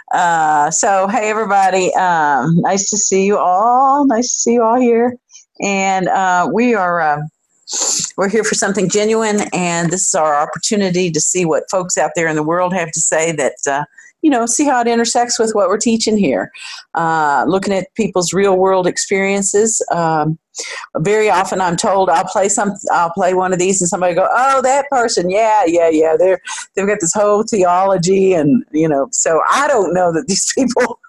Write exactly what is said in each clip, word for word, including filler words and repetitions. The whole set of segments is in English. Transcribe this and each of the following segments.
Uh, so, hey, everybody. Um, nice to see you all. Nice to see you all here. And uh, we are uh, we're here for something genuine, and this is our opportunity to see what folks out there in the world have to say that, uh, you know, see how it intersects with what we're teaching here. Uh, looking at people's real world experiences. Um, very often I'm told I'll play some, I'll play one of these and somebody go, oh, that person. Yeah, yeah, yeah. They're, they've got this whole theology and, you know, so I don't know that these people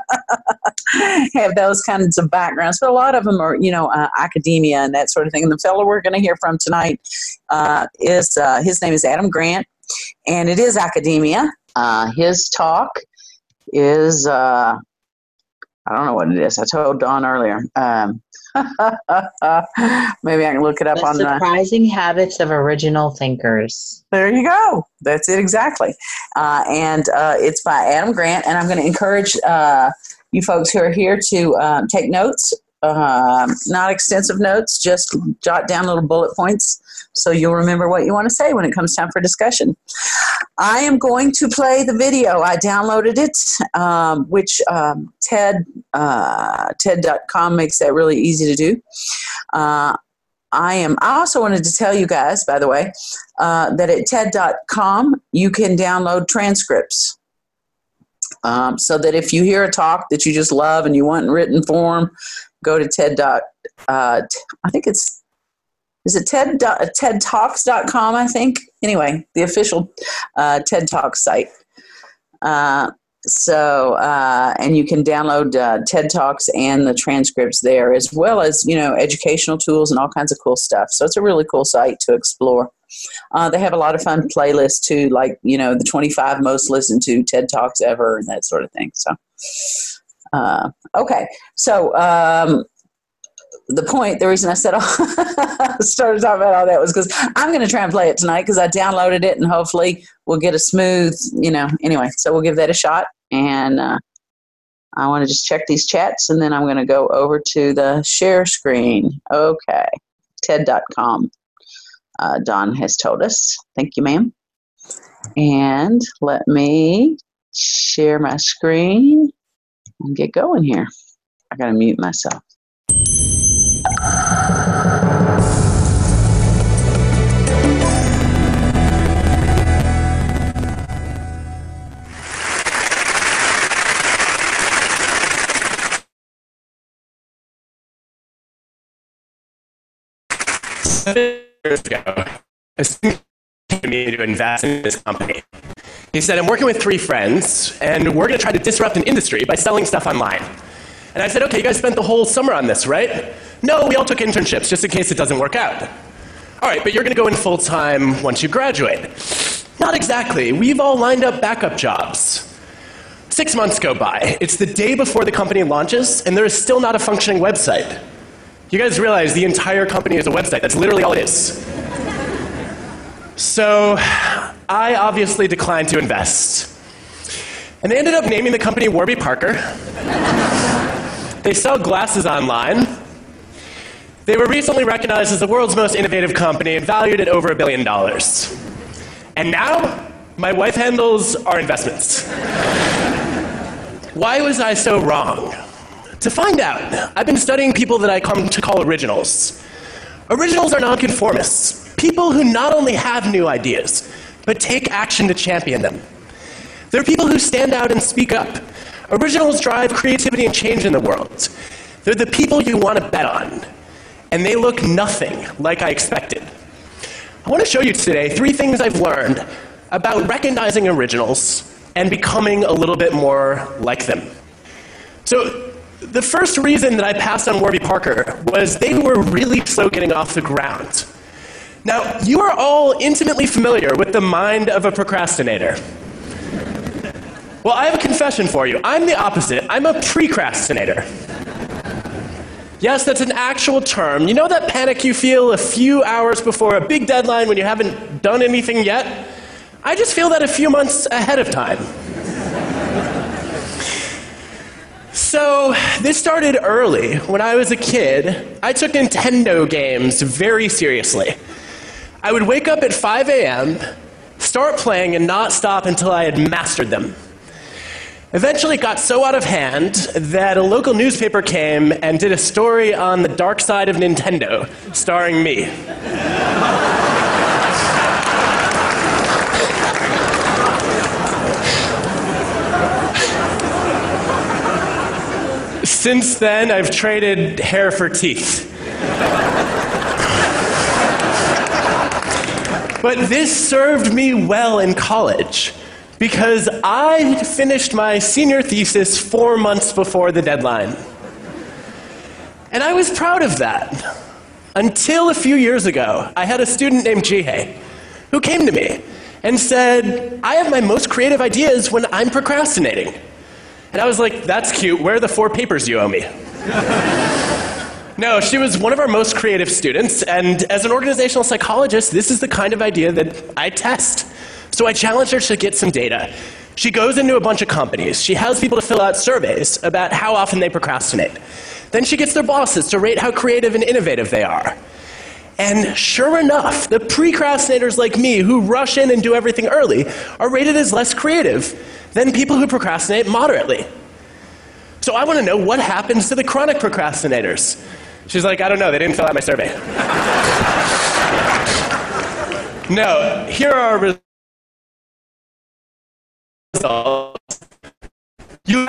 have those kinds of backgrounds, but a lot of them are, you know, uh, academia and that sort of thing. And the fellow we're going to hear from tonight uh, is, uh, his name is Adam Grant, and it is academia. Uh, his talk is, uh, I don't know what it is. I told Dawn earlier. Um, maybe I can look it up the on the surprising habits of original thinkers. There you go. That's it exactly. Uh, and uh, it's by Adam Grant. And I'm going to encourage uh, you folks who are here to um, take notes. Uh, not extensive notes, just jot down little bullet points so you'll remember what you want to say when it comes time for discussion. I am going to play the video. I downloaded it, um, which um, TED, uh, TED dot com makes that really easy to do. Uh, I am. I also wanted to tell you guys, by the way, uh, that at TED dot com you can download transcripts. Um, so that if you hear a talk that you just love and you want in written form, go to TED. Uh, I think it's, is it TED, TED Talks dot com, I think? Anyway, the official uh, TED Talks site. Uh, so, uh, and you can download uh, TED Talks and the transcripts there, as well as, you know, educational tools and all kinds of cool stuff. So it's a really cool site to explore. Uh, they have a lot of fun playlists too, like, you know, the twenty-five most listened to TED Talks ever and that sort of thing. So, uh, okay. So, um, the point, the reason I said I started talking about all that was because I'm going to try and play it tonight because I downloaded it and hopefully we'll get a smooth, you know, anyway, so we'll give that a shot. And uh, I want to just check these chats and then I'm going to go over to the share screen. Okay, TED dot com. Uh, Dawn has told us. Thank you, ma'am. And let me share my screen and get going here. I got to mute myself. Years ago, a student came to me to invest in this company. He said, I'm working with three friends, and we're going to try to disrupt an industry by selling stuff online. And I said, okay, you guys spent the whole summer on this, right? No, we all took internships, just in case it doesn't work out. All right, but you're going to go in full-time once you graduate. Not exactly. We've all lined up backup jobs. Six months go by. It's the day before the company launches, and there is still not a functioning website. You guys realize the entire company is a website. That's literally all it is. So I obviously declined to invest. And they ended up naming the company Warby Parker. They sell glasses online. They were recently recognized as the world's most innovative company and valued at over a billion dollars. And now, my wife handles our investments. Why was I so wrong? To find out, I've been studying people that I come to call originals. Originals are nonconformists, people who not only have new ideas, but take action to champion them. They're people who stand out and speak up. Originals drive creativity and change in the world. They're the people you want to bet on. And they look nothing like I expected. I want to show you today three things I've learned about recognizing originals and becoming a little bit more like them. So, the first reason that I passed on Warby Parker was they were really slow getting off the ground. Now, you are all intimately familiar with the mind of a procrastinator. Well, I have a confession for you. I'm the opposite. I'm a precrastinator. Yes, that's an actual term. You know that panic you feel a few hours before a big deadline when you haven't done anything yet? I just feel that a few months ahead of time. So this started early. When I was a kid, I took Nintendo games very seriously. I would wake up at five a m, start playing, and not stop until I had mastered them. Eventually it got so out of hand that a local newspaper came and did a story on the dark side of Nintendo, starring me. Since then, I've traded hair for teeth. But this served me well in college, because I finished my senior thesis four months before the deadline. And I was proud of that. Until a few years ago, I had a student named Jihei who came to me and said, I have my most creative ideas when I'm procrastinating. And I was like, that's cute. Where are the four papers you owe me? No, she was one of our most creative students, and as an organizational psychologist, this is the kind of idea that I test. So I challenged her to get some data. She goes into a bunch of companies. She has people to fill out surveys about how often they procrastinate. Then she gets their bosses to rate how creative and innovative they are. And sure enough, the precrastinators like me who rush in and do everything early are rated as less creative than people who procrastinate moderately. So I want to know what happens to the chronic procrastinators. She's like, I don't know, they didn't fill out my survey. No, here are our results. You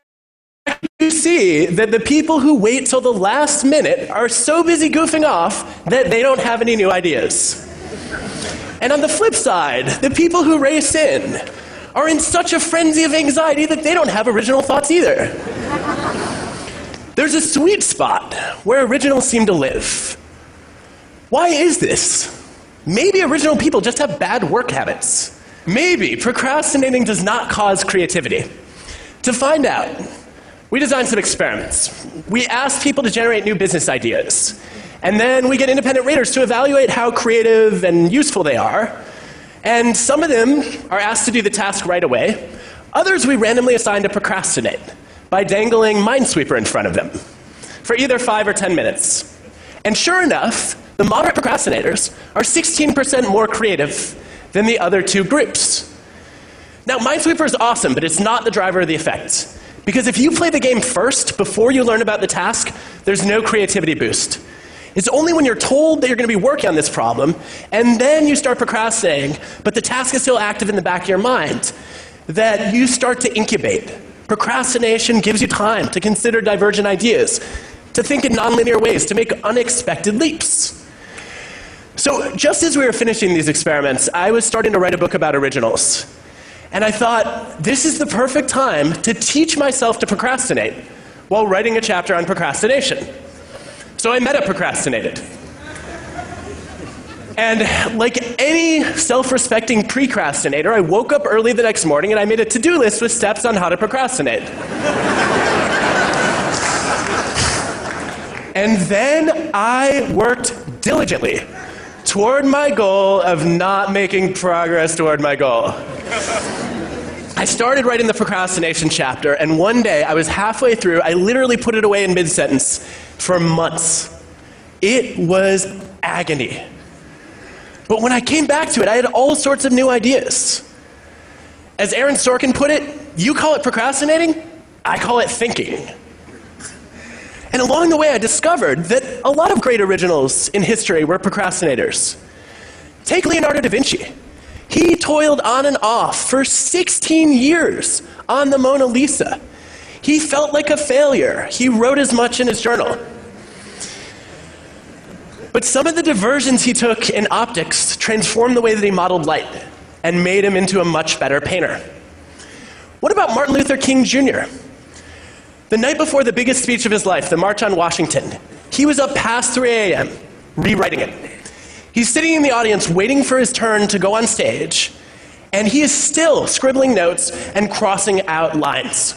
see that the people who wait till the last minute are so busy goofing off that they don't have any new ideas. And on the flip side, the people who race in are in such a frenzy of anxiety that they don't have original thoughts either. There's a sweet spot where originals seem to live. Why is this? Maybe original people just have bad work habits. Maybe procrastinating does not cause creativity. To find out, we designed some experiments. We asked people to generate new business ideas. And then we get independent raters to evaluate how creative and useful they are. And some of them are asked to do the task right away. Others we randomly assign to procrastinate by dangling Minesweeper in front of them for either five or ten minutes. And sure enough, the moderate procrastinators are sixteen percent more creative than the other two groups. Now, Minesweeper is awesome, but it's not the driver of the effect. Because if you play the game first, before you learn about the task, there's no creativity boost. It's only when you're told that you're going to be working on this problem, and then you start procrastinating, but the task is still active in the back of your mind, that you start to incubate. Procrastination gives you time to consider divergent ideas, to think in nonlinear ways, to make unexpected leaps. So just as we were finishing these experiments, I was starting to write a book about originals. And I thought, this is the perfect time to teach myself to procrastinate while writing a chapter on procrastination. So I meta-procrastinated. And like any self-respecting precrastinator, I woke up early the next morning and I made a to-do list with steps on how to procrastinate. And then I worked diligently toward my goal of not making progress toward my goal. I started writing the procrastination chapter, and one day I was halfway through. I literally put it away in mid-sentence for months. It was agony. But when I came back to it, I had all sorts of new ideas. As Aaron Sorkin put it, you call it procrastinating, I call it thinking. And along the way, I discovered that a lot of great originals in history were procrastinators. Take Leonardo da Vinci. He toiled on and off for sixteen years on the Mona Lisa. He felt like a failure. He wrote as much in his journal. But some of the diversions he took in optics transformed the way that he modeled light and made him into a much better painter. What about Martin Luther King Junior? The night before the biggest speech of his life, the March on Washington, he was up past three a m rewriting it. He's sitting in the audience waiting for his turn to go on stage, and he is still scribbling notes and crossing out lines.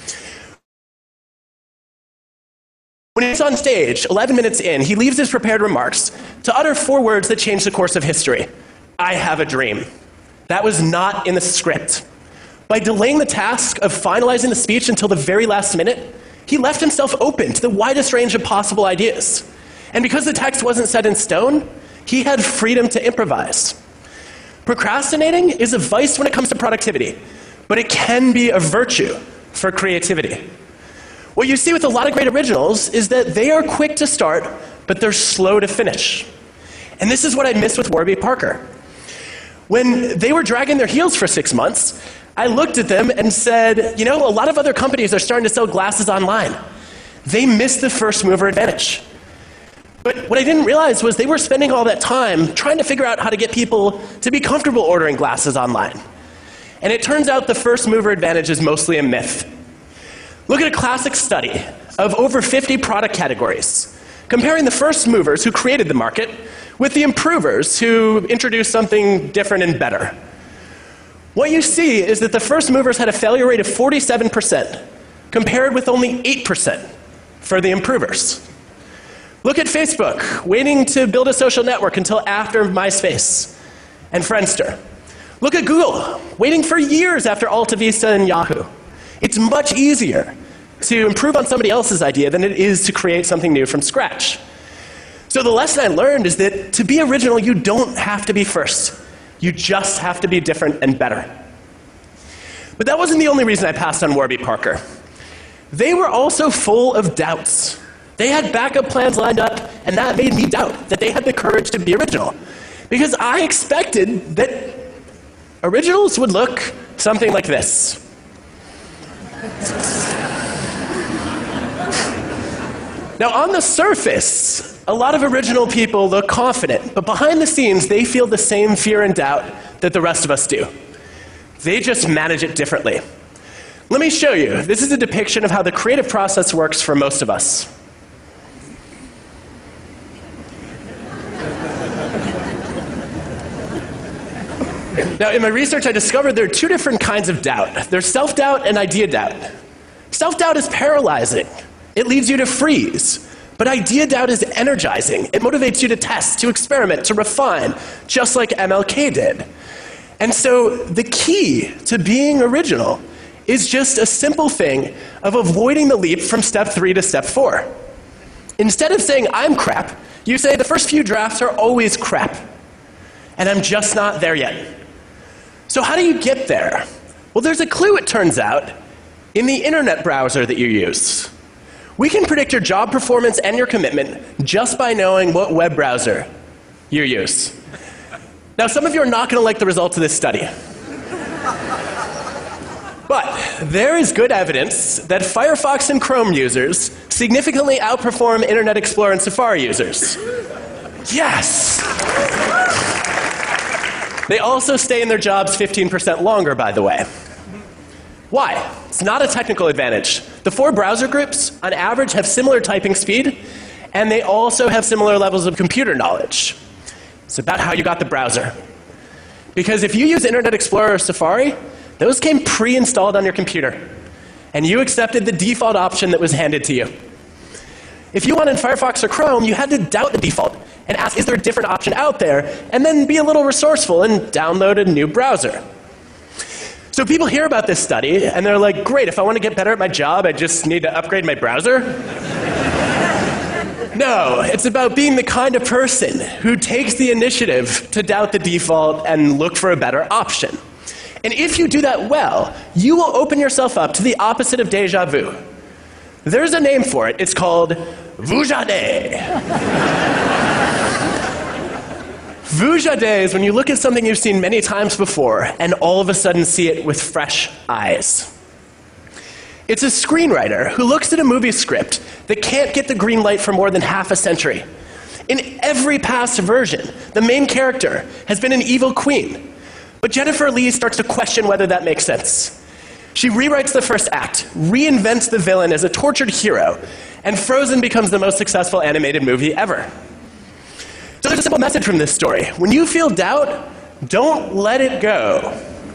When he's on stage, eleven minutes in, he leaves his prepared remarks to utter four words that changed the course of history. I have a dream. That was not in the script. By delaying the task of finalizing the speech until the very last minute, he left himself open to the widest range of possible ideas. And because the text wasn't set in stone, he had freedom to improvise. Procrastinating is a vice when it comes to productivity, but it can be a virtue for creativity. What you see with a lot of great originals is that they are quick to start, but they're slow to finish. And this is what I miss with Warby Parker. When they were dragging their heels for six months, I looked at them and said, you know, a lot of other companies are starting to sell glasses online. They missed the first mover advantage. But what I didn't realize was they were spending all that time trying to figure out how to get people to be comfortable ordering glasses online. And it turns out the first mover advantage is mostly a myth. Look at a classic study of over fifty product categories, comparing the first movers who created the market with the improvers who introduced something different and better. What you see is that the first movers had a failure rate of forty-seven percent, compared with only eight percent for the improvers. Look at Facebook, waiting to build a social network until after MySpace and Friendster. Look at Google, waiting for years after AltaVista and Yahoo. It's much easier to improve on somebody else's idea than it is to create something new from scratch. So the lesson I learned is that to be original, you don't have to be first. You just have to be different and better. But that wasn't the only reason I passed on Warby Parker. They were also full of doubts. They had backup plans lined up, and that made me doubt that they had the courage to be original. Because I expected that originals would look something like this. Now, on the surface, a lot of original people look confident, but behind the scenes, they feel the same fear and doubt that the rest of us do. They just manage it differently. Let me show you. This is a depiction of how the creative process works for most of us. Now, in my research, I discovered there are two different kinds of doubt. There's self-doubt and idea doubt. Self-doubt is paralyzing. It leads you to freeze. But idea doubt is energizing. It motivates you to test, to experiment, to refine, just like M L K did. And so the key to being original is just a simple thing of avoiding the leap from step three to step four. Instead of saying, I'm crap, you say, the first few drafts are always crap. And I'm just not there yet. So how do you get there? Well, there's a clue, it turns out, in the internet browser that you use. We can predict your job performance and your commitment just by knowing what web browser you use. Now, some of you are not going to like the results of this study. But there is good evidence that Firefox and Chrome users significantly outperform Internet Explorer and Safari users. Yes! They also stay in their jobs fifteen percent longer, by the way. Why? It's not a technical advantage. The four browser groups, on average, have similar typing speed, and they also have similar levels of computer knowledge. It's about how you got the browser. Because if you use Internet Explorer or Safari, those came pre-installed on your computer, and you accepted the default option that was handed to you. If you wanted Firefox or Chrome, you had to doubt the default and ask, is there a different option out there? And then be a little resourceful and download a new browser. So people hear about this study, and they're like, great, if I want to get better at my job, I just need to upgrade my browser? No, it's about being the kind of person who takes the initiative to doubt the default and look for a better option. And if you do that well, you will open yourself up to the opposite of déjà vu. There's a name for it. It's called Vujade. Vujade is when you look at something you've seen many times before and all of a sudden see it with fresh eyes. It's a screenwriter who looks at a movie script that can't get the green light for more than half a century. In every past version, the main character has been an evil queen. But Jennifer Lee starts to question whether that makes sense. She rewrites the first act, reinvents the villain as a tortured hero, and Frozen becomes the most successful animated movie ever. So there's a simple message from this story. When you feel doubt, don't let it go.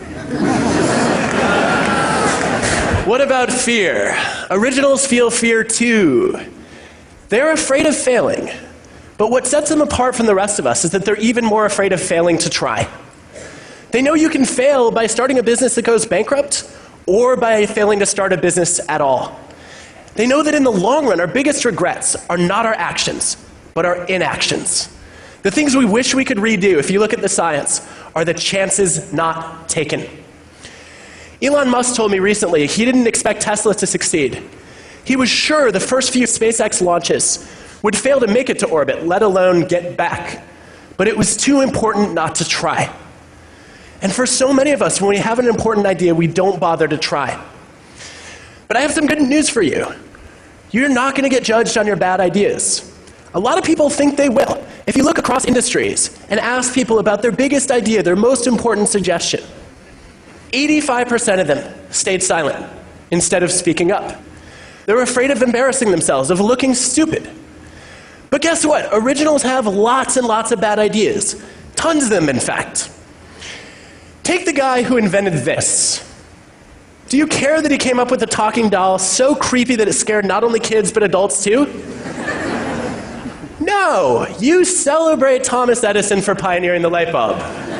What about fear? Originals feel fear too. They're afraid of failing. But what sets them apart from the rest of us is that they're even more afraid of failing to try. They know you can fail by starting a business that goes bankrupt or by failing to start a business at all. They know that in the long run, our biggest regrets are not our actions, but our inactions. The things we wish we could redo, if you look at the science, are the chances not taken. Elon Musk told me recently he didn't expect Tesla to succeed. He was sure the first few SpaceX launches would fail to make it to orbit, let alone get back. But it was too important not to try. And for so many of us, when we have an important idea, we don't bother to try. But I have some good news for you. You're not going to get judged on your bad ideas. A lot of people think they will. If you look across industries and ask people about their biggest idea, their most important suggestion, eighty-five percent of them stayed silent instead of speaking up. They're afraid of embarrassing themselves, of looking stupid. But guess what? Originals have lots and lots of bad ideas. Tons of them, in fact. Take the guy who invented this. Do you care that he came up with a talking doll so creepy that it scared not only kids but adults too? No, you celebrate Thomas Edison for pioneering the light bulb.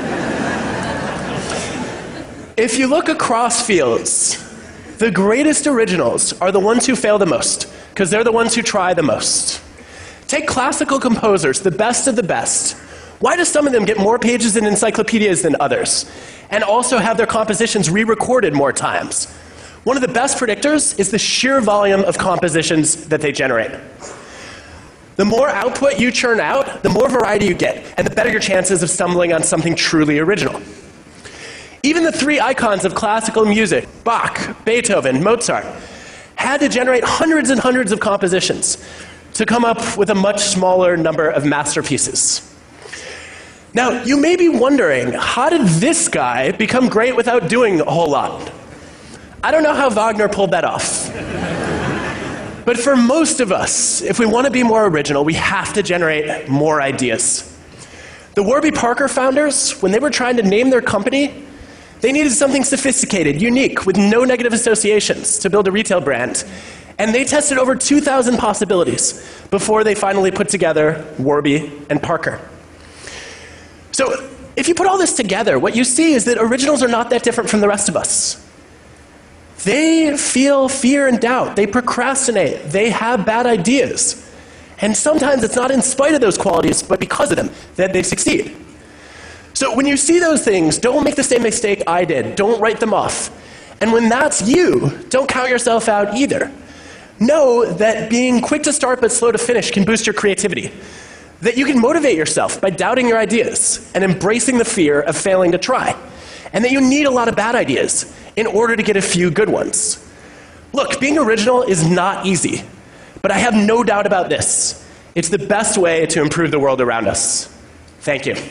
If you look across fields, the greatest originals are the ones who fail the most, because they're the ones who try the most. Take classical composers, the best of the best. Why do some of them get more pages in encyclopedias than others, and also have their compositions re-recorded more times? One of the best predictors is the sheer volume of compositions that they generate. The more output you churn out, the more variety you get, and the better your chances of stumbling on something truly original. Even the three icons of classical music, Bach, Beethoven, Mozart, had to generate hundreds and hundreds of compositions to come up with a much smaller number of masterpieces. Now, you may be wondering, how did this guy become great without doing a whole lot? I don't know how Wagner pulled that off. But for most of us, if we want to be more original, we have to generate more ideas. The Warby Parker founders, when they were trying to name their company, they needed something sophisticated, unique, with no negative associations to build a retail brand. And they tested over two thousand possibilities before they finally put together Warby and Parker. So if you put all this together, what you see is that originals are not that different from the rest of us. They feel fear and doubt. They procrastinate. They have bad ideas. And sometimes it's not in spite of those qualities, but because of them, that they succeed. So when you see those things, don't make the same mistake I did. Don't write them off. And when that's you, don't count yourself out either. Know that being quick to start but slow to finish can boost your creativity. That you can motivate yourself by doubting your ideas and embracing the fear of failing to try. And that you need a lot of bad ideas in order to get a few good ones. Look, being original is not easy, but I have no doubt about this. It's the best way to improve the world around us. Thank you.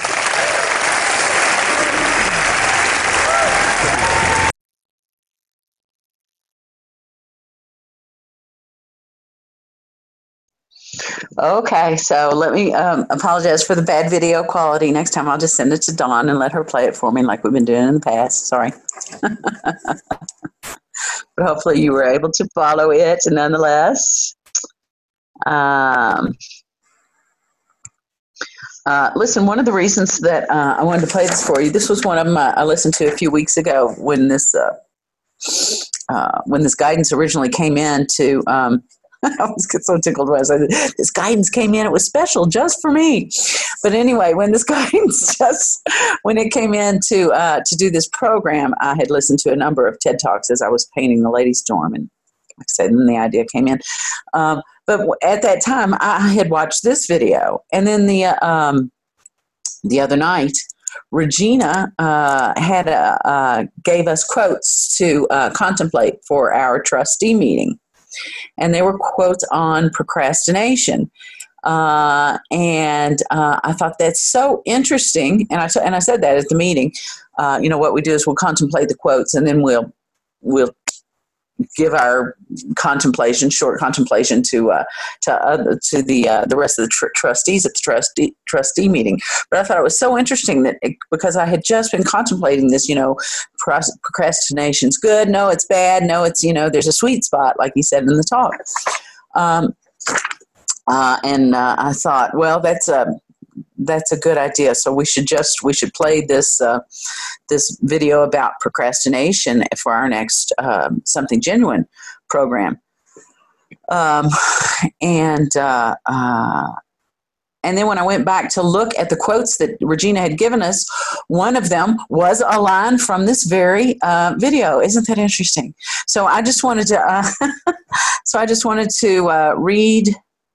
Okay, so let me um, apologize for the bad video quality. Next time I'll just send it to Dawn and let her play it for me like we've been doing in the past. Sorry. But hopefully you were able to follow it nonetheless. Um, uh, listen, one of the reasons that uh, I wanted to play this for you, this was one of them I listened to a few weeks ago when this, uh, uh, when this guidance originally came in to... Um, I always get so tickled when I say this guidance came in. It was special just for me. But anyway, when this guidance just when it came in to uh, to do this program, I had listened to a number of TED Talks as I was painting the Lady Storm, and like I said, then the idea came in. Um, but at that time, I had watched this video, and then the uh, um, the other night, Regina uh, had a, uh, gave us quotes to uh, contemplate for our trustee meeting. And they were quotes on procrastination. Uh, and uh, I thought that's so interesting. And I, t- and I said that at the meeting. Uh, you know, what we do is we'll contemplate the quotes, and then we'll we'll give our contemplation, short contemplation to uh, to uh, to the uh, the rest of the tr- trustees at the trustee trustee meeting. But I thought it was so interesting that it, because I had just been contemplating this, you know, pro- procrastination's good, no, it's bad, no, it's, you know, there's a sweet spot, like he said in the talk. Um, uh, and uh, I thought, well, that's a that's a good idea. So we should just we should play this uh, this video about procrastination for our next um, Something Genuine program. Um, and uh, uh, And then when I went back to look at the quotes that Regina had given us, one of them was a line from this very uh, video. Isn't that interesting? So I just wanted to, uh, so I just wanted to uh, read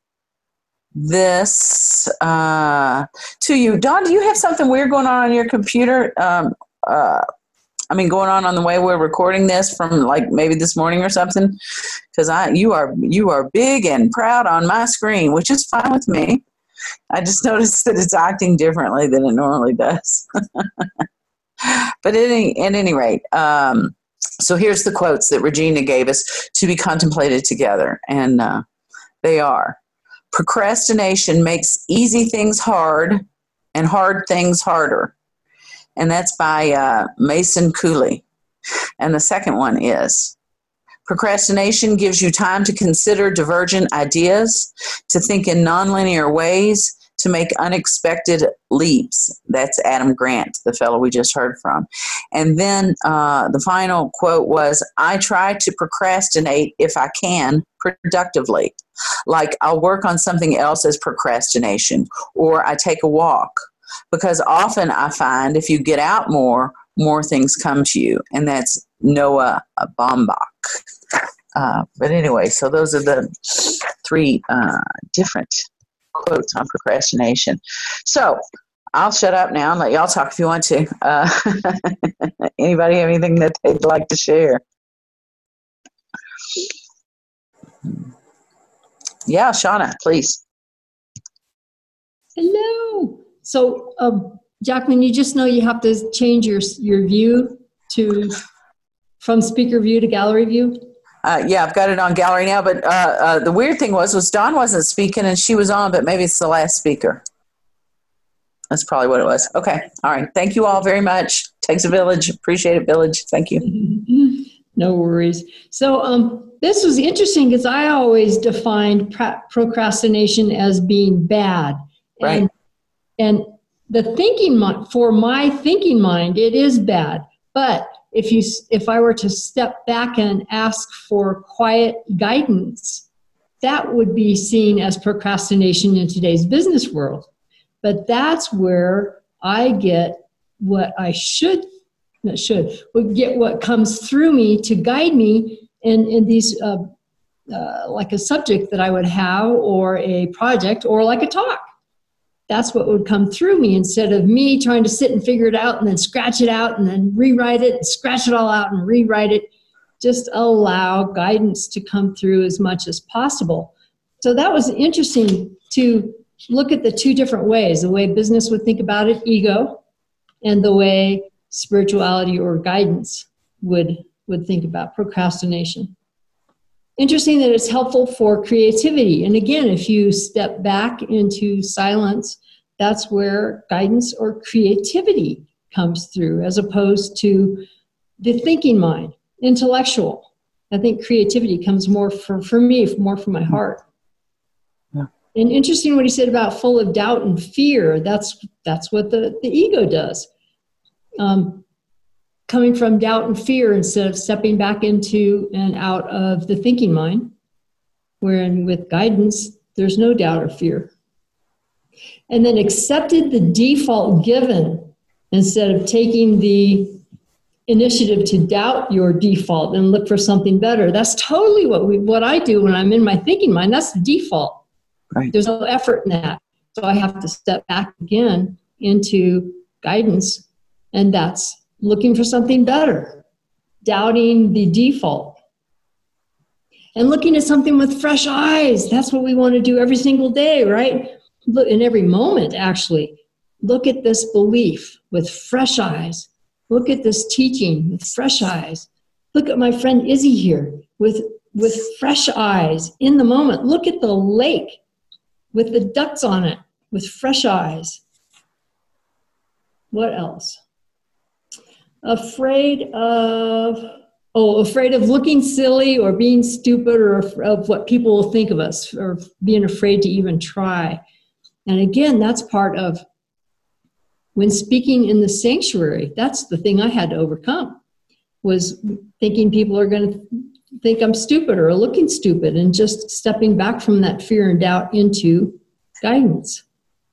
this uh, to you. Dawn, do you have something weird going on on your computer? Um, uh, I mean, going on on the way we're recording this from like maybe this morning or something? Because I, you are, you are big and proud on my screen, which is fine with me. I just noticed that it's acting differently than it normally does. But at any, at any rate, um, so here's the quotes that Regina gave us to be contemplated together. And uh, they are: procrastination makes easy things hard and hard things harder. And that's by uh, Mason Cooley. And the second one is: procrastination gives you time to consider divergent ideas, to think in nonlinear ways, to make unexpected leaps. That's Adam Grant, the fellow we just heard from. And then uh, the final quote was: I try to procrastinate if I can productively. Like I'll work on something else as procrastination, or I take a walk. Because often I find if you get out more, more things come to you. And that's Noah Baumbach. Uh, but anyway, so those are the three uh, different quotes on procrastination. So I'll shut up now and let y'all talk if you want to. Uh, anybody have anything that they'd like to share? Yeah, Shauna, please. Hello. So, um, Jacqueline, you just know you have to change your your view to from speaker view to gallery view. Uh, yeah, I've got it on gallery now. But uh, uh, the weird thing was, was Dawn wasn't speaking and she was on, but maybe it's the last speaker. That's probably what it was. Okay. All right. Thank you all very much. Takes a village. Appreciate it, village. Thank you. No worries. So um, this was interesting because I always defined pra- procrastination as being bad. Right. And, and the thinking mind, for my thinking mind, it is bad. But if you, if I were to step back and ask for quiet guidance, that would be seen as procrastination in today's business world. But that's where I get what I should, not should, would get what comes through me to guide me in, in these, uh, uh, like a subject that I would have, or a project, or like a talk. That's what would come through me, instead of me trying to sit and figure it out and then scratch it out and then rewrite it and scratch it all out and rewrite it. Just allow guidance to come through as much as possible. So that was interesting to look at the two different ways, the way business would think about it, ego, and the way spirituality or guidance would, would think about procrastination. Interesting that it's helpful for creativity. And again, if you step back into silence, that's where guidance or creativity comes through, as opposed to the thinking mind, intellectual. I think creativity comes more for, for me, more from my heart. Yeah. And interesting what he said about full of doubt and fear. That's, that's what the, the ego does. Um, coming from doubt and fear instead of stepping back into and out of the thinking mind, wherein with guidance, there's no doubt or fear. And then accepted the default given instead of taking the initiative to doubt your default and look for something better. That's totally what we, what I do when I'm in my thinking mind. That's the default. Right. There's no effort in that. So I have to step back again into guidance, and that's looking for something better, doubting the default, and looking at something with fresh eyes. That's what we want to do every single day, right? Look, in every moment, actually. Look at this belief with fresh eyes. Look at this teaching with fresh eyes. Look at my friend Izzy here with, with fresh eyes in the moment. Look at the lake with the ducks on it with fresh eyes. What else? Afraid of, oh, afraid of looking silly or being stupid, or of what people will think of us, or being afraid to even try. And again, that's part of when speaking in the sanctuary. That's the thing I had to overcome, was thinking people are going to think I'm stupid or looking stupid, and just stepping back from that fear and doubt into guidance.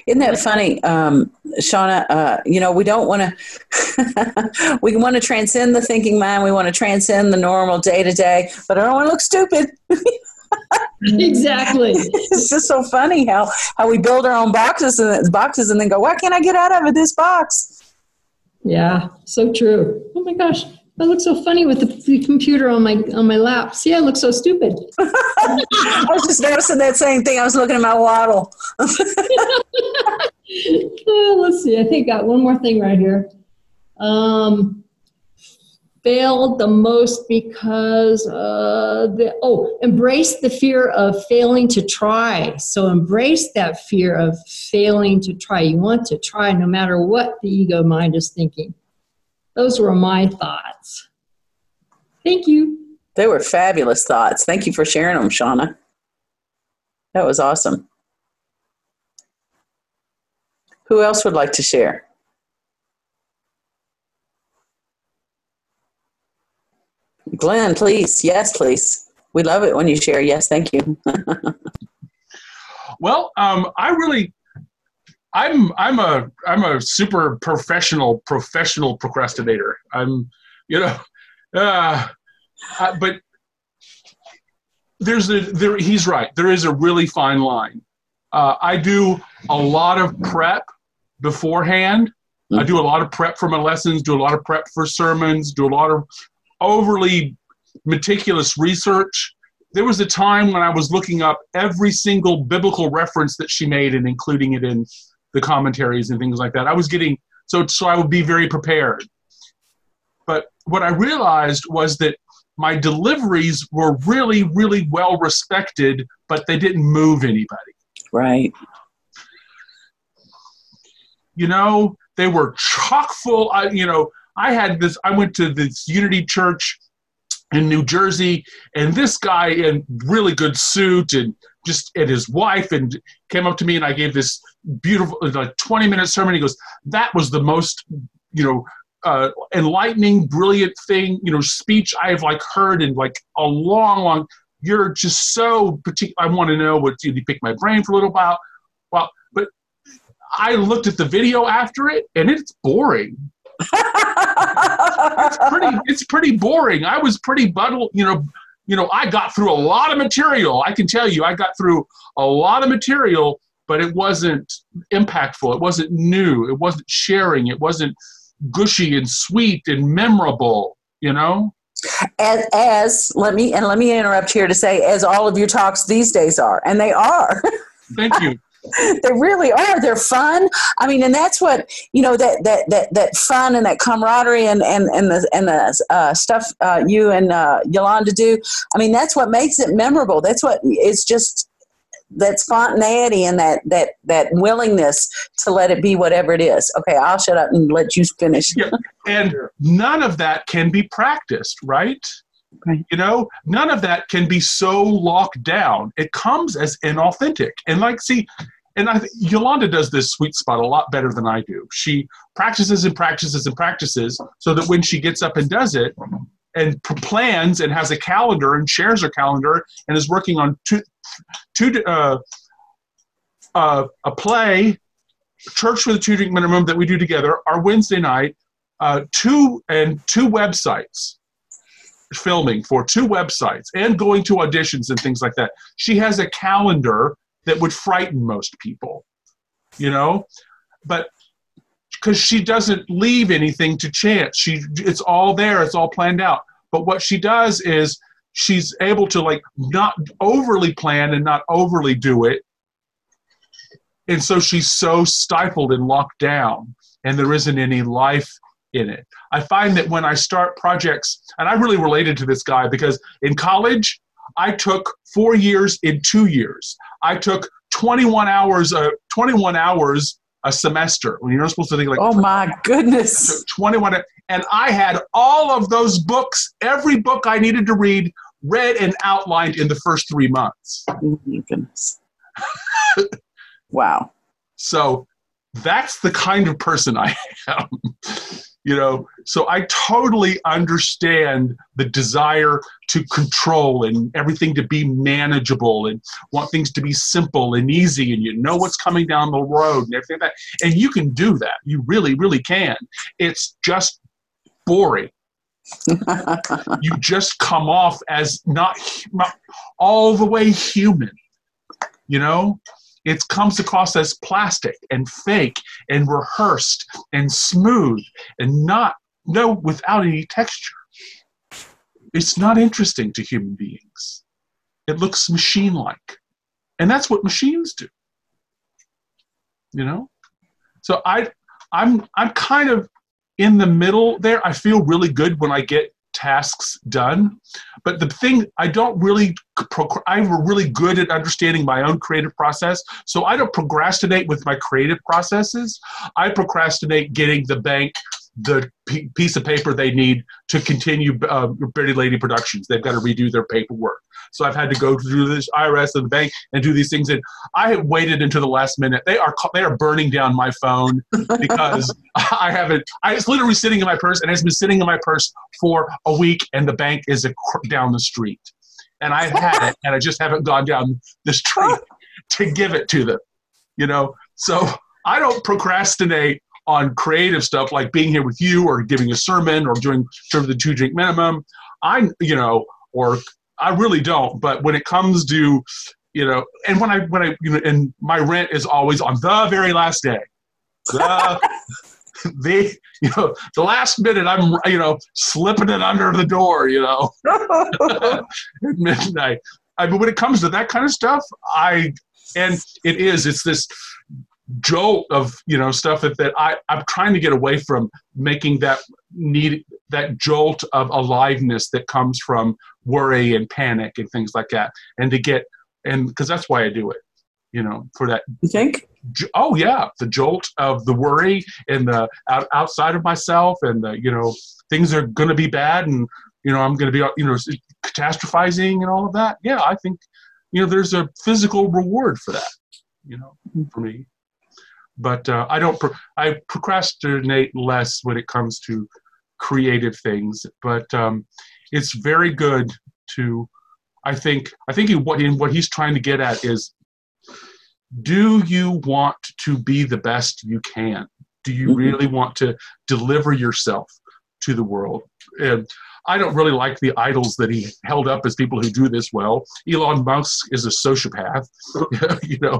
Isn't that funny, um, Shauna? Uh, you know, we don't want to. We want to transcend the thinking mind. We want to transcend the normal day to day, but I don't want to look stupid. Exactly. It's just so funny how how we build our own boxes and boxes, and then go, "Why can't I get out of this box?" Yeah, so true. Oh my gosh, I look so funny with the, the computer on my on my lap. See, I look so stupid. I was just noticing that same thing. I was looking at my waddle. Oh, let's see. I think I got one more thing right here. Um, failed the most because uh, the oh, embrace the fear of failing to try. So embrace that fear of failing to try. You want to try no matter what the ego mind is thinking. Those were my thoughts. Thank you. They were fabulous thoughts. Thank you for sharing them, Shauna. That was awesome. Who else would like to share? Glenn, please. Yes, please. We love it when you share. Yes, thank you. Well, um, I really, I'm, I'm a, I'm a super professional, professional procrastinator. I'm, you know, uh, uh, but there's a, there, he's right. There is a really fine line. Uh, I do a lot of prep beforehand. Mm-hmm. I do a lot of prep for my lessons, do a lot of prep for sermons, do a lot of overly meticulous research. There was a time when I was looking up every single biblical reference that she made and including it in the commentaries and things like that. I was getting, so, so I would be very prepared. But what I realized was that my deliveries were really, really well respected, but they didn't move anybody. Right. You know, they were chock full. I, you know, I had this, I went to this Unity Church in New Jersey, and this guy in really good suit and just, and his wife, and came up to me, and I gave this beautiful, like twenty minute sermon. He goes, that was the most, you know, uh, enlightening, brilliant thing, you know, speech I've like heard in like a long, long, you're just so particular. I want to know what you pick my brain for a little while. Well, but I looked at the video after it, and it's boring. it's pretty. It's pretty boring. I was pretty bundled. You know. You know. I got through a lot of material. I can tell you, I got through a lot of material, but it wasn't impactful. It wasn't new. It wasn't sharing. It wasn't gushy and sweet and memorable. You know. As, as let me and let me interrupt here to say, as all of your talks these days are, and they are. Thank you. They really are. They're fun. I mean, and that's what, you know, that that that that fun and that camaraderie and and and the and the uh, stuff uh, you and uh, Yolanda do. I mean, that's what makes it memorable. That's what it's just. That spontaneity and that that that willingness to let it be whatever it is. Okay, I'll shut up and let you finish. Yeah. And none of that can be practiced, right? Right. You know, none of that can be so locked down. It comes as inauthentic. And like, see, and I, Yolanda does this sweet spot a lot better than I do. She practices and practices and practices so that when she gets up and does it and plans and has a calendar and shares her calendar and is working on two, two uh, uh, a play, Church for the Two Drink Minimum that we do together, our Wednesday night, uh, two and two websites. Filming for two websites and going to auditions and things like that. She has a calendar that would frighten most people, you know, but because she doesn't leave anything to chance. She, it's all there. It's all planned out. But what she does is she's able to like not overly plan and not overly do it. And so she's so stifled and locked down and there isn't any life in it. I find that when I start projects, and I really related to this guy because in college, I took four years in two years. I took twenty-one hours, uh, twenty-one hours a semester. When you're not supposed to think like, oh my goodness, twenty-one, and I had all of those books, every book I needed to read, read and outlined in the first three months. Oh my goodness! Wow. So that's the kind of person I am. You know, so I totally understand the desire to control and everything to be manageable and want things to be simple and easy and you know what's coming down the road and everything like that. And you can do that. You really, really can. It's just boring. You just come off as not, not all the way human, you know? It comes across as plastic and fake and rehearsed and smooth and not, no, without any texture. It's not interesting to human beings. It looks machine-like. And that's what machines do. You know? So I, I'm, I'm kind of in the middle there. I feel really good when I get tasks done, but the thing I don't really I'm really good at understanding my own creative process, so I don't procrastinate with my creative processes. I procrastinate getting the bank the p- piece of paper they need to continue uh, Pretty Lady Productions. They've got to redo their paperwork, so I've had to go through this I R S and the bank and do these things, and I have waited until the last minute. They are they are burning down my phone because I haven't. I, it's literally sitting in my purse, and it's been sitting in my purse for a week, and the bank is a, down the street, and I've had it, and I just haven't gone down the street to give it to them. You know, so I don't procrastinate on creative stuff like being here with you or giving a sermon or doing sort of the two drink minimum. I, you know, or I really don't. But when it comes to, you know, and when I, when I, you know, and my rent is always on the very last day. The, the, you know, the last minute I'm, you know, slipping it under the door, you know, at midnight. I mean, when it comes to that kind of stuff, I, and it is, it's this jolt of, you know, stuff that, that I, I'm trying to get away from making that need, that jolt of aliveness that comes from worry and panic and things like that. And to get, and because that's why I do it, you know, for that. You think? Oh yeah. The jolt of the worry and the out, outside of myself and the, you know, things are going to be bad and, you know, I'm going to be, you know, catastrophizing and all of that. Yeah. I think, you know, there's a physical reward for that, you know, for me. But uh, I don't. Pro- I procrastinate less when it comes to creative things. But um, it's very good to. I think. I think he, what he, what he's trying to get at is: do you want to be the best you can? Do you mm-hmm. really want to deliver yourself to the world? And I don't really like the idols that he held up as people who do this well. Elon Musk is a sociopath. You know.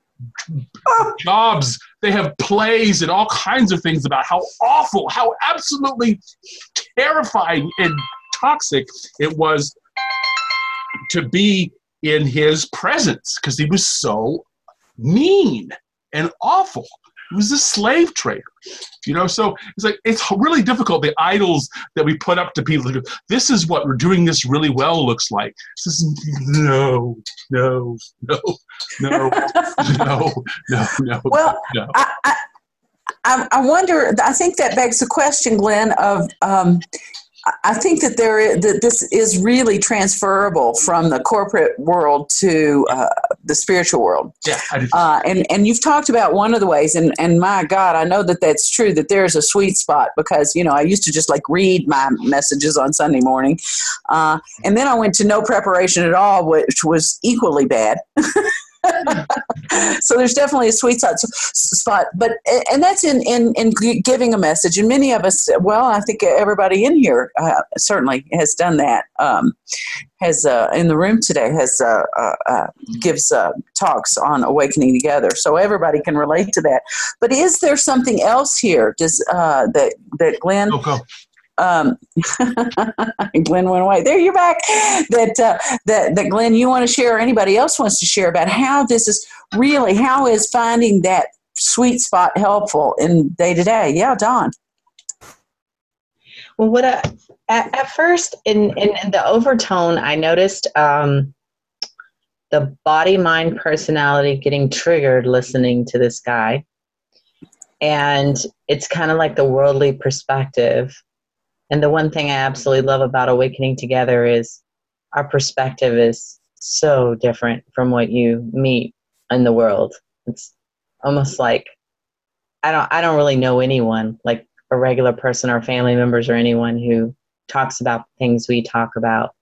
Jobs, they have plays and all kinds of things about how awful, how absolutely terrifying and toxic it was to be in his presence because he was so mean and awful. He was a slave trader, you know. So it's like it's really difficult. The idols that we put up to people, this is what we're doing this really well looks like. This is no, no, no, no, no, no, no. Well, no. I, I, I wonder. I think that begs the question, Glenn. Of um, I think that there is, that this is really transferable from the corporate world to uh, the spiritual world. Yeah, I do. Uh, and and you've talked about one of the ways, and and my God, I know that that's true. That there's a sweet spot because you know I used to just like read my messages on Sunday morning, uh, and then I went to no preparation at all, which was equally bad. So there's definitely a sweet spot, but and that's in, in, in giving a message. And many of us, well, I think everybody in here uh, certainly has done that. Um, has uh, in the room today has uh, uh, uh, gives uh, talks on awakening together, so everybody can relate to that. But is there something else here? Does uh, that that Glenn? Oh, go. Um, Glenn went away. There, you're back. That uh, that that Glenn, you want to share, or anybody else wants to share about how this is really, how is finding that sweet spot helpful in day to day? Yeah, Dawn. Well, what I, at, at first in, in, in the overtone, I noticed um, the body, mind, personality getting triggered listening to this guy, and it's kind of like the worldly perspective. And the one thing I absolutely love about Awakening Together is our perspective is so different from what you meet in the world. It's almost like I don't I don't really know anyone like a regular person or family members or anyone who talks about things we talk about.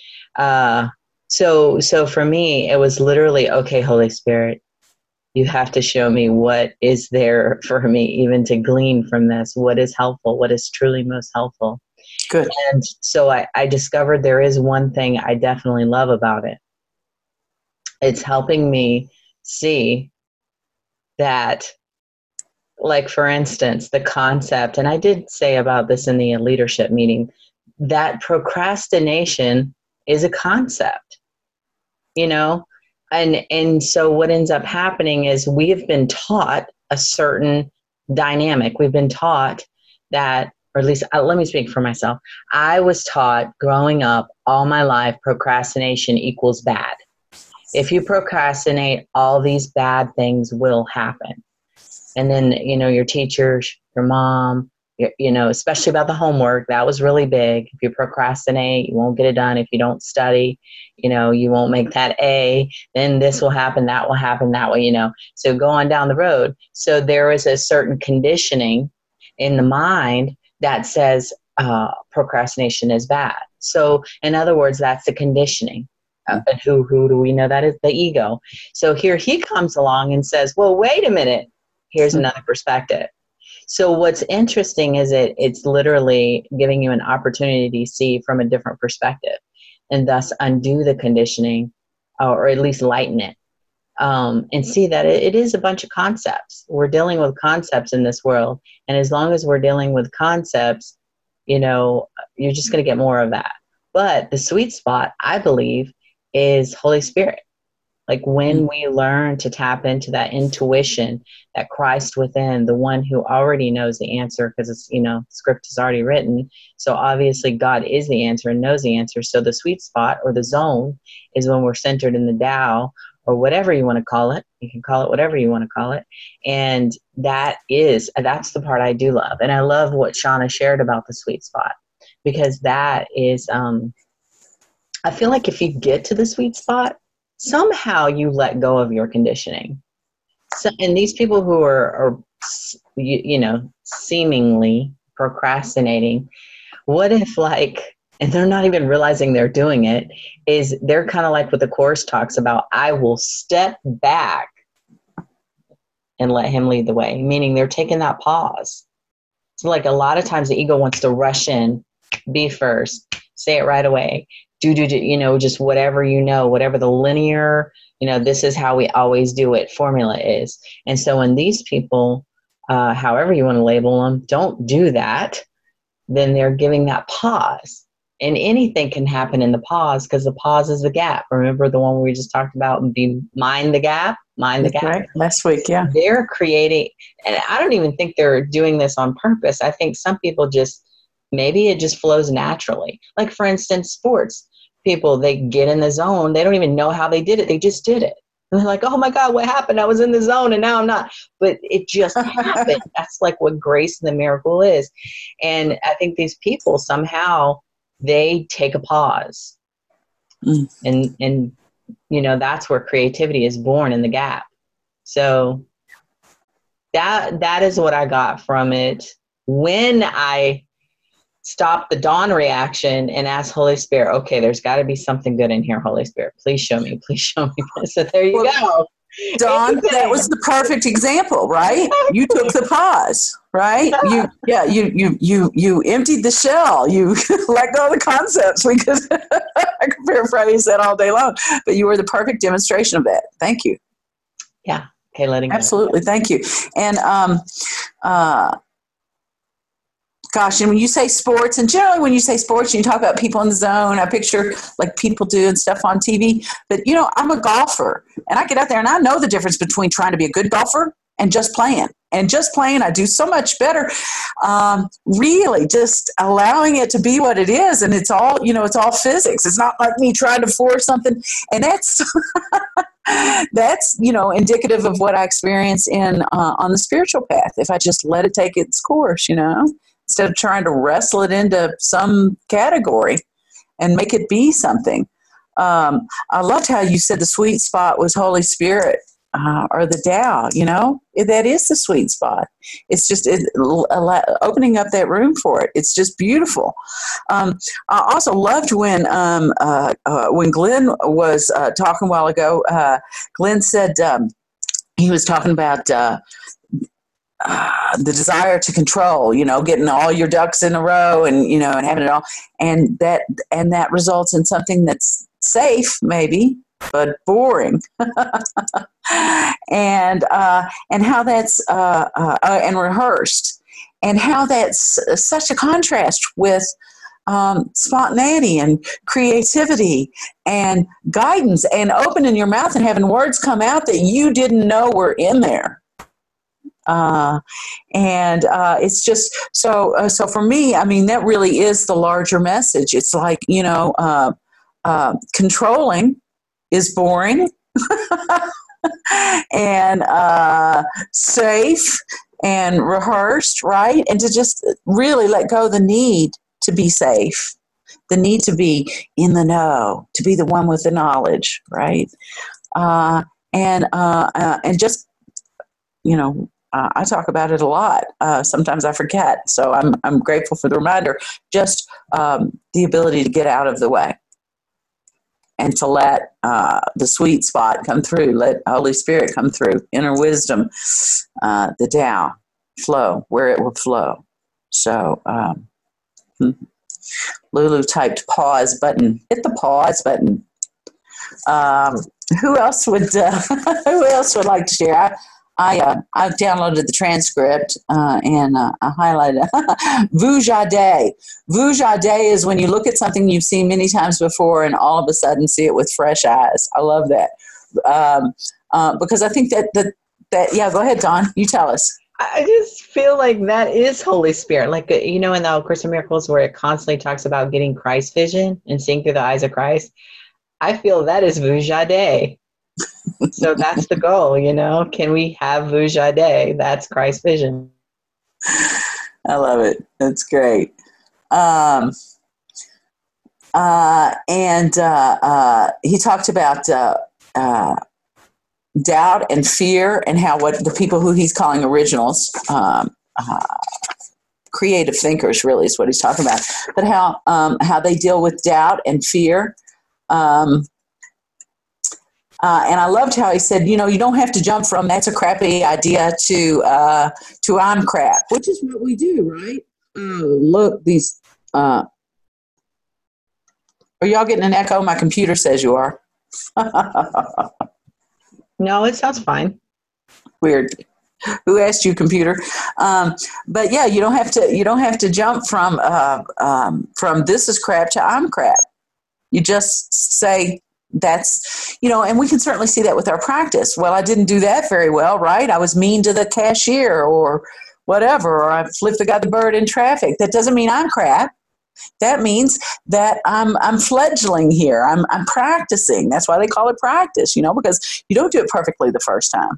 Uh, so, so for me, it was literally, okay, Holy Spirit, you have to show me what is there for me even to glean from this. What is helpful? What is truly most helpful? Good. And so I, I discovered there is one thing I definitely love about it. It's helping me see that, like, for instance, the concept, and I did say about this in the leadership meeting, that procrastination is a concept, you know? And, and so what ends up happening is we have been taught a certain dynamic. We've been taught that, or at least uh, let me speak for myself. I was taught growing up all my life, procrastination equals bad. If you procrastinate, all these bad things will happen. And then, you know, your teachers, your mom, your, you know, especially about the homework, that was really big. If you procrastinate, you won't get it done. If you don't study, you know, you won't make that A, then this will happen, that will happen, that way, you know. So go on down the road. So there is a certain conditioning in the mind that says uh, procrastination is bad. So in other words, that's the conditioning. Uh, and who, who do we know that is? The ego. So here he comes along and says, well, wait a minute. Here's another perspective. So what's interesting is it it's literally giving you an opportunity to see from a different perspective and thus undo the conditioning uh, or at least lighten it um, and see that it, it is a bunch of concepts. We're dealing with concepts in this world. And as long as we're dealing with concepts, you know, you're just going to get more of that. But the sweet spot, I believe, is Holy Spirit. Like when we learn to tap into that intuition, that Christ within, the one who already knows the answer, because it's, you know, script is already written. So obviously God is the answer and knows the answer. So the sweet spot or the zone is when we're centered in the Tao or whatever you want to call it. You can call it whatever you want to call it. And that is, that's the part I do love. And I love what Shauna shared about the sweet spot, because that is, um, I feel like if you get to the sweet spot, somehow you let go of your conditioning. So, and these people who are, are you, you know, seemingly procrastinating, what if like, and they're not even realizing they're doing it, is they're kind of like what the Course talks about, I will step back and let him lead the way, meaning they're taking that pause. So like a lot of times the ego wants to rush in, be first, say it right away. Do, do, do, you know, just whatever, you know, whatever the linear, you know, this is how we always do it formula is. And so when these people, uh, however you want to label them, don't do that, then they're giving that pause. And anything can happen in the pause because the pause is the gap. Remember the one we just talked about, be mind the gap, mind the That's gap. right. Last week, yeah. They're creating, and I don't even think they're doing this on purpose. I think some people just, maybe it just flows naturally. Like for instance, sports. People, they get in the zone. They don't even know how they did it. They just did it. And they're like, oh my God, what happened? I was in the zone and now I'm not. But it just happened. That's like what grace and the miracle is. And I think these people somehow, they take a pause. Mm. And, and, you know, that's where creativity is born, in the gap. So that that is what I got from it. When I stop the dawn reaction and ask Holy Spirit, okay, there's got to be something good in here, Holy Spirit. Please show me. Please show me this. So there you well, go. Dawn, that was the perfect example, right? You took the pause, right? You, yeah, you, you, you, you emptied the shell. You let go of the concepts. We could, I could paraphrase that all day long, but you were the perfect demonstration of that. Thank you. Yeah. Okay. Letting go. Absolutely. Thank you. And, um, uh, gosh, and when you say sports, and generally when you say sports, you talk about people in the zone, I picture like people doing stuff on T V. But, you know, I'm a golfer, and I get out there, and I know the difference between trying to be a good golfer and just playing. And just playing, I do so much better. Um, really just allowing it to be what it is. And it's all, you know, it's all physics. It's not like me trying to force something. And that's, that's, you know, indicative of what I experience in uh, on the spiritual path. If I just let it take its course, you know, instead of trying to wrestle it into some category and make it be something. Um, I loved how you said the sweet spot was Holy Spirit. uh, or the Tao, you know, that is the sweet spot. It's just it, opening up that room for it. It's just beautiful. Um, I also loved when um, uh, uh, when Glenn was uh, talking a while ago. Uh, Glenn said um, he was talking about uh, uh, the desire to control. You know, getting all your ducks in a row, and you know, and having it all, and that and that results in something that's safe, maybe, but boring. and uh, and how that's uh, uh, uh, and rehearsed, and how that's such a contrast with um, spontaneity and creativity and guidance and opening your mouth and having words come out that you didn't know were in there. Uh, and uh, it's just so. Uh, so for me, I mean, that really is the larger message. It's like, you know, uh, uh, controlling is boring. and uh, safe and rehearsed, right? And to just really let go of the need to be safe, the need to be in the know, to be the one with the knowledge, right? Uh, and uh, uh, and just, you know, uh, I talk about it a lot. Uh, sometimes I forget, so I'm I'm grateful for the reminder. Just um, the ability to get out of the way. And to let uh, the sweet spot come through, let Holy Spirit come through, inner wisdom, uh, the Tao flow where it will flow. So um, Lulu typed pause button. Hit the pause button. Um, who else would uh, Who else would like to share? I I, uh, I downloaded the transcript uh, and uh, I highlighted Vujade. Vujade is when you look at something you've seen many times before and all of a sudden see it with fresh eyes. I love that um, uh, because I think that, that that yeah. Go ahead, Dawn. You tell us. I just feel like that is Holy Spirit. Like, you know, in the Course in Miracles where it constantly talks about getting Christ vision and seeing through the eyes of Christ. I feel that is Vujade. So that's the goal, you know. Can we have Vujade? That's Christ vision. I love it. That's great. Um, uh, and uh, uh, he talked about uh, uh, doubt and fear, and how what the people who he's calling originals, um, uh, creative thinkers, really is what he's talking about. But how um, how they deal with doubt and fear. Um, Uh, and I loved how he said, you know, you don't have to jump from that's a crappy idea to uh, to I'm crap, which is what we do, right? Uh, look, these. Uh, are y'all getting an echo? My computer says you are. No, it sounds fine. Weird. Who asked you, computer? Um, but yeah, you don't have to. You don't have to jump from uh, um, from this is crap to I'm crap. You just say. That's, you know, and we can certainly see that with our practice. Well, I didn't do that very well, right? I was mean to the cashier or whatever, or I flipped the guy the bird in traffic. That doesn't mean I'm crap. That means that I'm I'm fledgling here. I'm I'm practicing. That's why they call it practice, you know, because you don't do it perfectly the first time.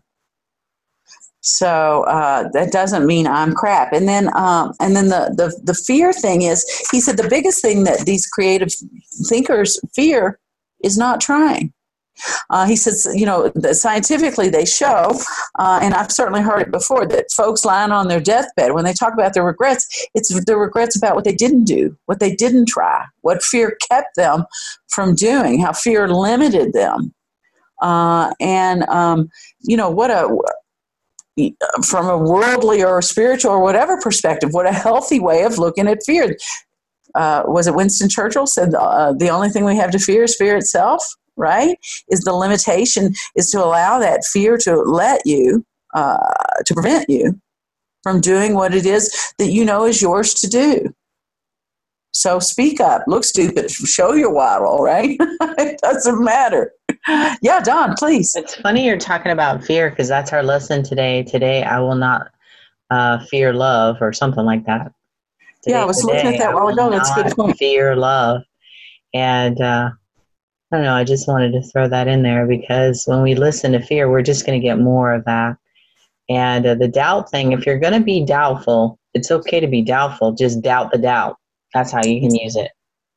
So uh, that doesn't mean I'm crap. And then um, and then the, the the fear thing is, he said the biggest thing that these creative thinkers fear is not trying. Uh, he says, you know, scientifically they show, uh, and I've certainly heard it before, that folks lying on their deathbed, when they talk about their regrets, it's the regrets about what they didn't do, what they didn't try, what fear kept them from doing, how fear limited them. Uh, and, um, you know, what a, from a worldly or spiritual or whatever perspective, what a healthy way of looking at fear. Uh, was it Winston Churchill said uh, the only thing we have to fear is fear itself, right? Is the limitation is to allow that fear to let you, uh, to prevent you from doing what it is that you know is yours to do. So speak up, look stupid, show your waddle, right? It doesn't matter. Yeah, Dawn, please. It's funny you're talking about fear because that's our lesson today. Today, I will not uh, fear love or something like that. Today, yeah, I was today, looking at that a while ago. That's a good point. Fear love. And uh, I don't know, I just wanted to throw that in there because when we listen to fear, we're just going to get more of that. And uh, the doubt thing, if you're going to be doubtful, it's okay to be doubtful. Just doubt the doubt. That's how you can use it.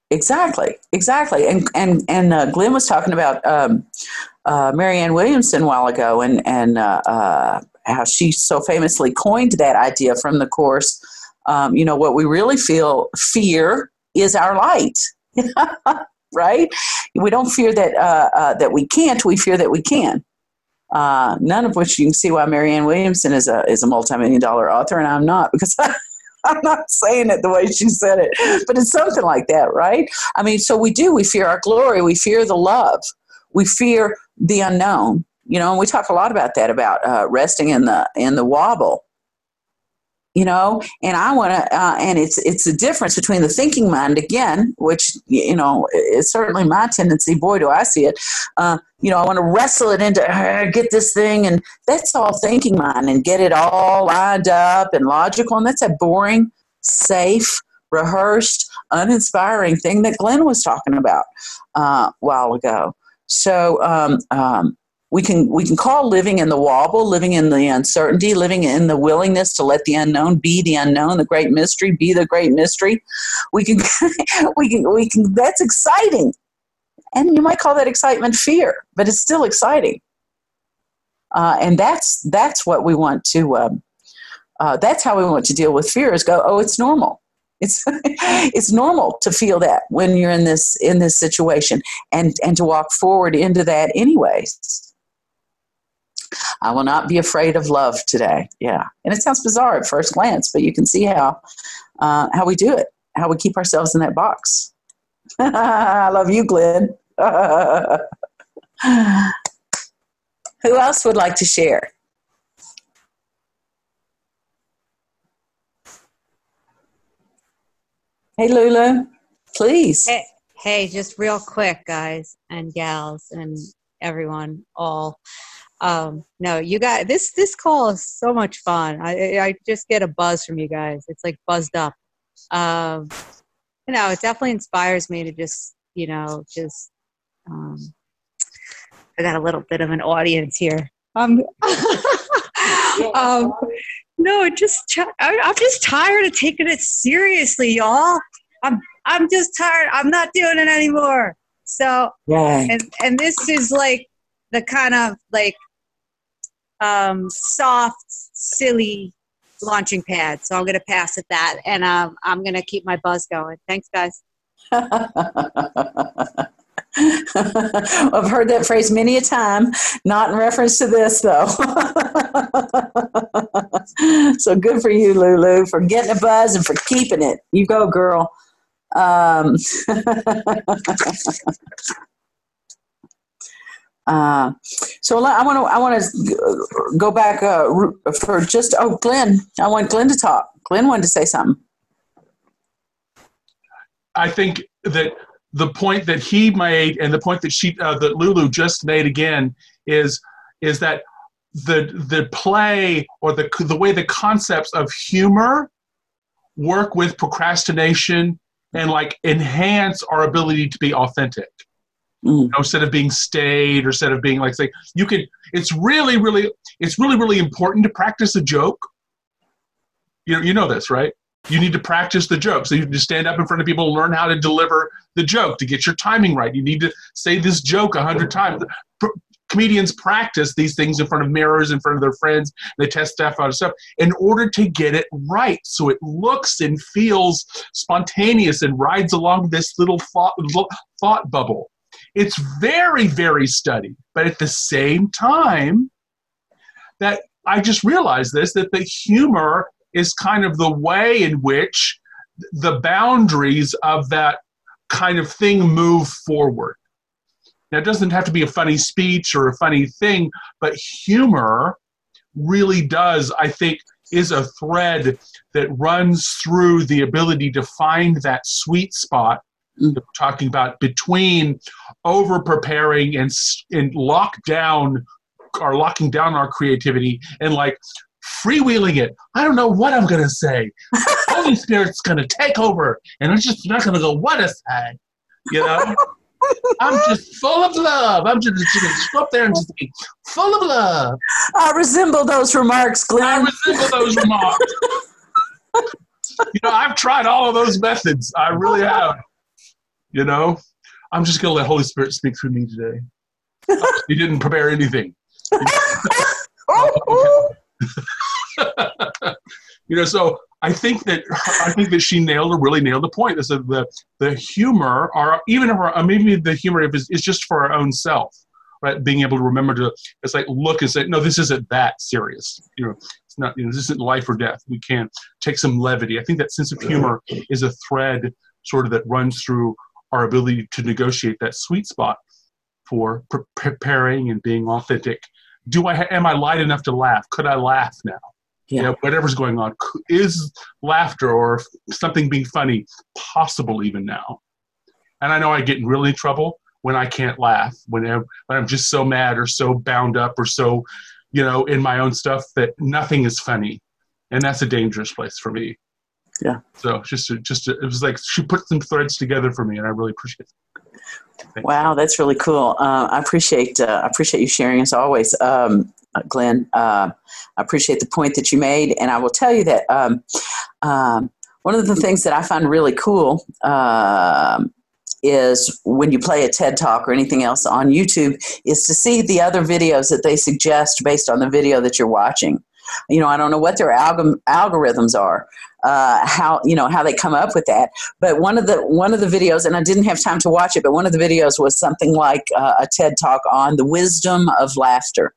Exactly, exactly. And and and uh, Glenn was talking about um, uh, Marianne Williamson a while ago, and and uh, uh, how she so famously coined that idea from the Course. Um, you know, what we really feel fear is our light, right? We don't fear that uh, uh, that we can't. We fear that we can. Uh, none of which you can see why Marianne Williamson is a is a multi-million dollar author, and I'm not, because I, I'm not saying it the way she said it, but it's something like that, right? I mean, so we do. We fear our glory. We fear the love. We fear the unknown. You know, and we talk a lot about that, about uh, resting in the in the wobble. You know, and I want to, uh, and it's it's the difference between the thinking mind, again, which, you know, is certainly my tendency. Boy, do I see it. Uh, you know, I want to wrestle it into, uh, get this thing, and that's all thinking mind, and get it all lined up and logical, and that's a boring, safe, rehearsed, uninspiring thing that Glenn was talking about uh, a while ago. So, um, um, We can we can call living in the wobble, living in the uncertainty, living in the willingness to let the unknown be the unknown, the great mystery be the great mystery. We can we can we can. That's exciting, and you might call that excitement fear, but it's still exciting. Uh, and that's that's what we want to. Um, uh, that's how we want to deal with fear. Is go, oh, it's normal. It's it's normal to feel that when you're in this in this situation, and and to walk forward into that anyways. I will not be afraid of love today. Yeah. And it sounds bizarre at first glance, but you can see how uh, how we do it, how we keep ourselves in that box. I love you, Glenn. Who else would like to share? Hey, Lulu, please. Hey, hey, just real quick, guys and gals and everyone, all. Um, no, you guys, this, this call is so much fun. I, I just get a buzz from you guys. It's like buzzed up. Um, you know, it definitely inspires me to just, you know, just, um, I got a little bit of an audience here. Um, um, no, it just, I, I'm just tired of taking it seriously, y'all. I'm, I'm just tired. I'm not doing it anymore. So, Yay. and, and this is like the kind of like, um, soft, silly launching pad. So I'm going to pass at that, and um, I'm going to keep my buzz going. Thanks, guys. I've heard that phrase many a time, not in reference to this, though. So good for you, Lulu, for getting a buzz and for keeping it. You go, girl. Um, Uh, so I want to I want to go back uh, for just oh Glenn I want Glenn to talk. Glenn wanted to say something. I think that the point that he made and the point that she uh, that Lulu just made again is is that the the play or the the way the concepts of humor work with procrastination and like enhance our ability to be authentic. Mm. You know, instead of being staid or instead of being like, say, you can, it's really, really, it's really, really important to practice a joke. You know, you know this, right? You need to practice the joke. So you need to stand up in front of people and learn how to deliver the joke to get your timing right. You need to say this joke a hundred times. Pro- comedians practice these things in front of mirrors, in front of their friends. They test stuff out of stuff in order to get it right. So it looks and feels spontaneous and rides along this little thought, thought bubble. It's very, very studied, but at the same time, that I just realized this, that the humor is kind of the way in which the boundaries of that kind of thing move forward. Now, it doesn't have to be a funny speech or a funny thing, but humor really does, I think, is a thread that runs through the ability to find that sweet spot that we're talking about between over preparing and and lock down or locking down our creativity and like freewheeling it. I don't know what I'm gonna say. Holy Spirit's gonna take over, and I'm just not gonna go what a say. You know, I'm just full of love. I'm just, just gonna go up there and just be full of love. I resemble those remarks, Glenn. I resemble those remarks. You know, I've tried all of those methods. I really have. You know, I'm just going to let Holy Spirit speak through me today. He didn't prepare anything. You know, so I think that I think that she nailed or really nailed the point. This is the the humor, or even her, or maybe the humor is, is just for our own self, right? Being able to remember to, it's like look and say, no, this isn't that serious. You know, it's not. You know, this isn't life or death. We can take some levity. I think that sense of humor is a thread, sort of, that runs through our ability to negotiate that sweet spot for pre- preparing and being authentic. Do I ha- am I light enough to laugh? Could I laugh now? Yeah. You know, whatever's going on, is laughter or something being funny possible even now? And I know I get in really trouble when I can't laugh, when I'm, when I'm just so mad or so bound up or so, you know, in my own stuff that nothing is funny, and that's a dangerous place for me. Yeah. So just, to, just to, it was like she put some threads together for me, and I really appreciate it. Thanks. Wow, that's really cool. Uh, I appreciate uh, I appreciate you sharing as always, um, Glenn. Uh, I appreciate the point that you made, and I will tell you that um, um, one of the things that I find really cool um, is when you play a TED Talk or anything else on YouTube, is to see the other videos that they suggest based on the video that you're watching. You know, I don't know what their alg- algorithms are, uh, how you know how they come up with that. But one of the one of the videos, and I didn't have time to watch it, but one of the videos was something like uh, a TED Talk on the wisdom of laughter.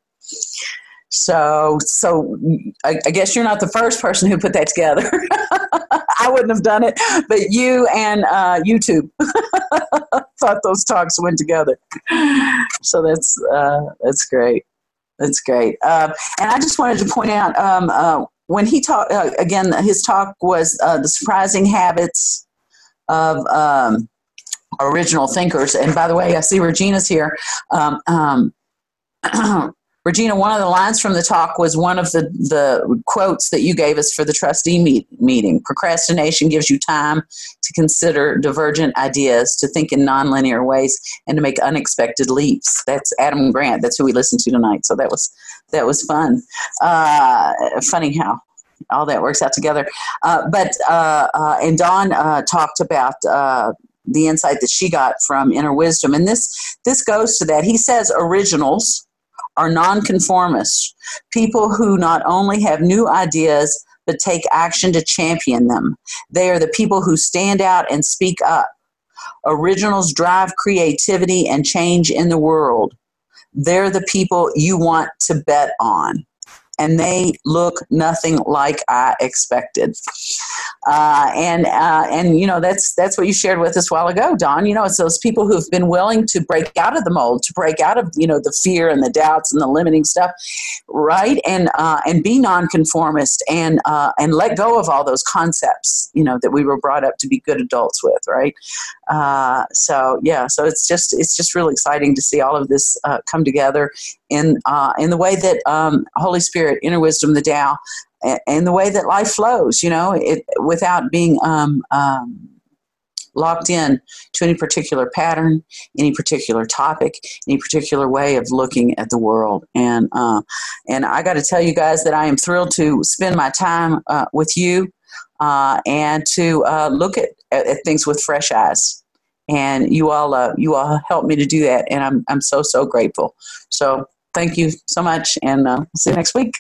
So, so I, I guess you're not the first person who put that together. I wouldn't have done it, but you and uh, YouTube thought those talks went together. So that's uh, that's great. That's great. Uh, and I just wanted to point out um, uh, when he talked uh, again, his talk was uh, the surprising habits of um, original thinkers. And by the way, I see Regina's here. Um, um, Regina, one of the lines from the talk was one of the, the quotes that you gave us for the trustee meet, meeting. Procrastination gives you time to consider divergent ideas, to think in nonlinear ways, and to make unexpected leaps. That's Adam Grant. That's who we listened to tonight. So that was that was fun. Uh, funny how all that works out together. Uh, but uh, uh, and Dawn uh, talked about uh, the insight that she got from Inner Wisdom, and this this goes to that. He says originals are nonconformists, people who not only have new ideas, but take action to champion them. They are the people who stand out and speak up. Originals drive creativity and change in the world. They're the people you want to bet on. And they look nothing like I expected. Uh, and, uh, and you know, that's that's what you shared with us a while ago, Dawn. You know, it's those people who've been willing to break out of the mold, to break out of, you know, the fear and the doubts and the limiting stuff, right? And uh, and be nonconformist and, uh, and let go of all those concepts, you know, that we were brought up to be good adults with, right? Uh, so, yeah, so it's just it's just really exciting to see all of this uh, come together in uh, in the way that um, Holy Spirit, Inner Wisdom, the Tao, and the way that life flows, you know, it without being um, um, locked in to any particular pattern, any particular topic, any particular way of looking at the world. And uh, and I got to tell you guys that I am thrilled to spend my time uh, with you uh, and to uh, look at, at, at things with fresh eyes. And you all uh, you all helped me to do that, and I'm I'm so so grateful. So thank you so much, and uh, see you next week.